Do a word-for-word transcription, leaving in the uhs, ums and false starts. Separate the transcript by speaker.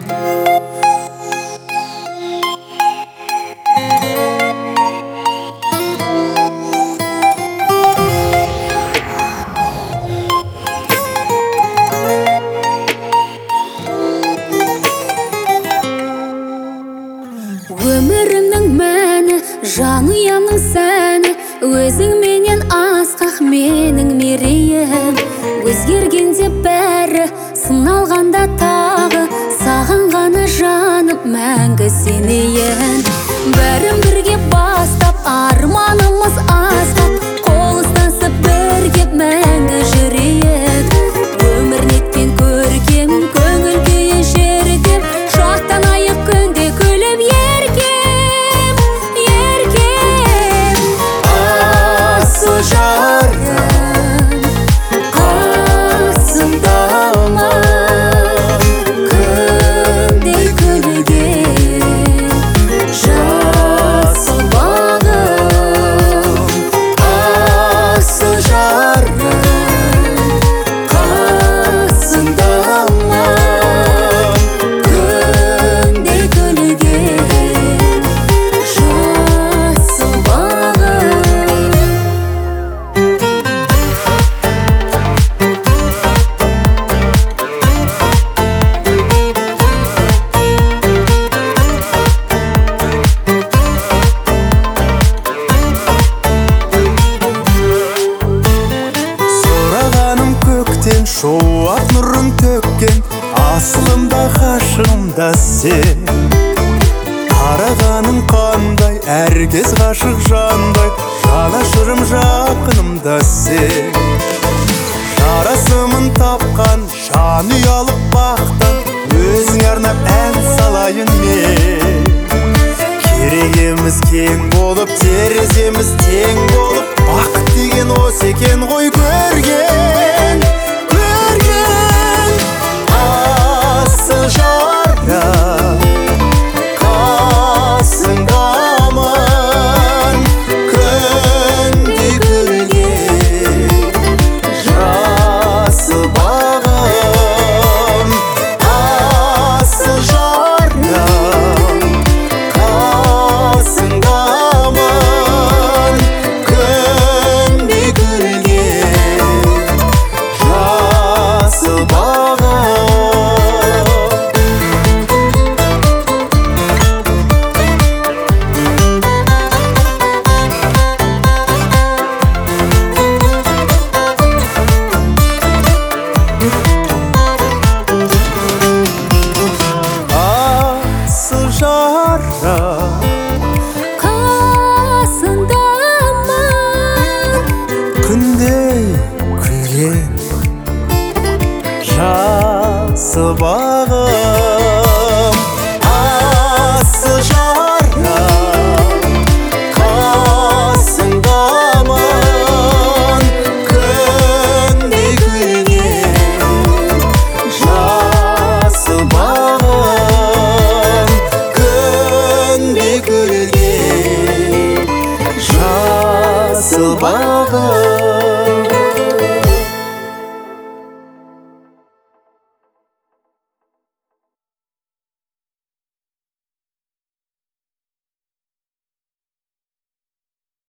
Speaker 1: Өмірімнің мәні, жанұямның сәні, өзің менен асқақ менің мерейім. Өзгергенде бәрі, сыналғанда тағы, сағынғаны жаным мәңгі сенейін. Бәрін бірге бастап, арманымыз асқақ, қол ұстасып бірге мәңгі жүрейік. Өмір неткен көркем, көңіл күйі жерден, шаттанайық күнде күліп еркем, еркем.
Speaker 2: Асыл жарым, қасымдамын,
Speaker 1: күндей күлген жасыл бағым.
Speaker 2: асыл жарым, қасымдамын,
Speaker 1: Күндей күлген жасыл бағым.
Speaker 2: сұрағаным көктен шуақ нұрын төккен, асылымда ғашығымда сен. Қарағаның қандай, әркез ғашық жандай, жанашырым жақынымда сен. Жарасымын тапқан, жан ұялып бақтан, өзің арнап ән салайын мен. Керегеміз кең болып, тереземіз тең болып, бақыт деген осы екен ғой көрген, көрген. Асыл жарым, қасыңдамын, күндей күлген жасыл бағым. Асыл жарым, қасыңдамын, күндей күлген жасыл бағым. Асыл жарым,
Speaker 1: Қасыңдамын,
Speaker 2: күндей күлген жасыл бағым.